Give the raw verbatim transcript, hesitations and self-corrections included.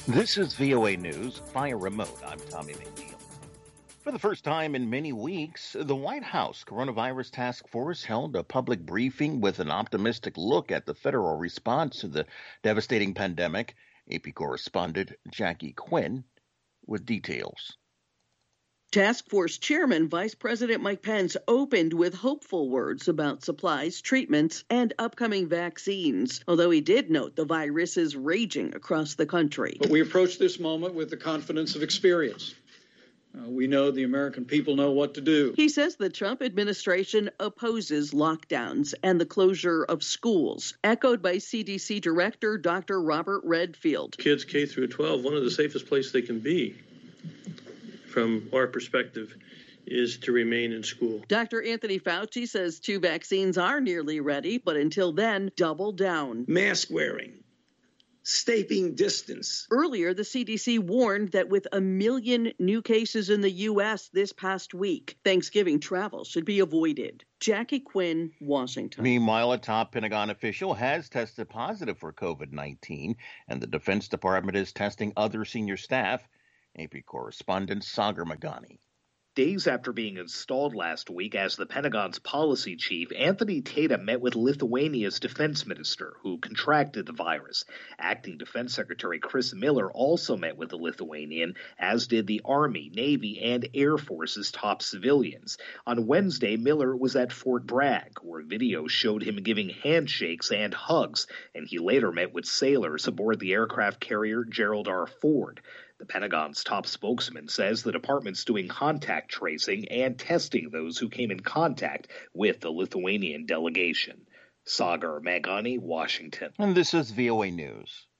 This is V O A News via remote. I'm Tommy McNeil. For the first time in many weeks, the White House Coronavirus Task Force held a public briefing with an optimistic look at the federal response to the devastating pandemic. A P correspondent Jackie Quinn with details. Task Force Chairman Vice President Mike Pence opened with hopeful words about supplies, treatments, and upcoming vaccines, although he did note the virus is raging across the country. But we approach this moment with the confidence of experience. Uh, we know the American people know what to do. He says the Trump administration opposes lockdowns and the closure of schools, echoed by C D C Director Doctor Robert Redfield. Kids K through twelve, one of the safest places they can be, from our perspective, is to remain in school. Doctor Anthony Fauci says two vaccines are nearly ready, but until then, double down. Mask wearing, staying distance. Earlier, the C D C warned that with a million new cases in the U S this past week, Thanksgiving travel should be avoided. Jackie Quinn, Washington. Meanwhile, a top Pentagon official has tested positive for COVID nineteen, and the Defense Department is testing other senior staff. A P correspondent Sagar Magani. Days after being installed last week as the Pentagon's policy chief, Anthony Tatum met with Lithuania's defense minister, who contracted the virus. Acting Defense Secretary Chris Miller also met with the Lithuanian, as did the Army, Navy, and Air Force's top civilians. On Wednesday, Miller was at Fort Bragg, where video showed him giving handshakes and hugs, and he later met with sailors aboard the aircraft carrier Gerald R. Ford. The Pentagon's top spokesman says the department's doing contact tracing and testing those who came in contact with the Lithuanian delegation. Sagar Magani, Washington. And this is V O A News.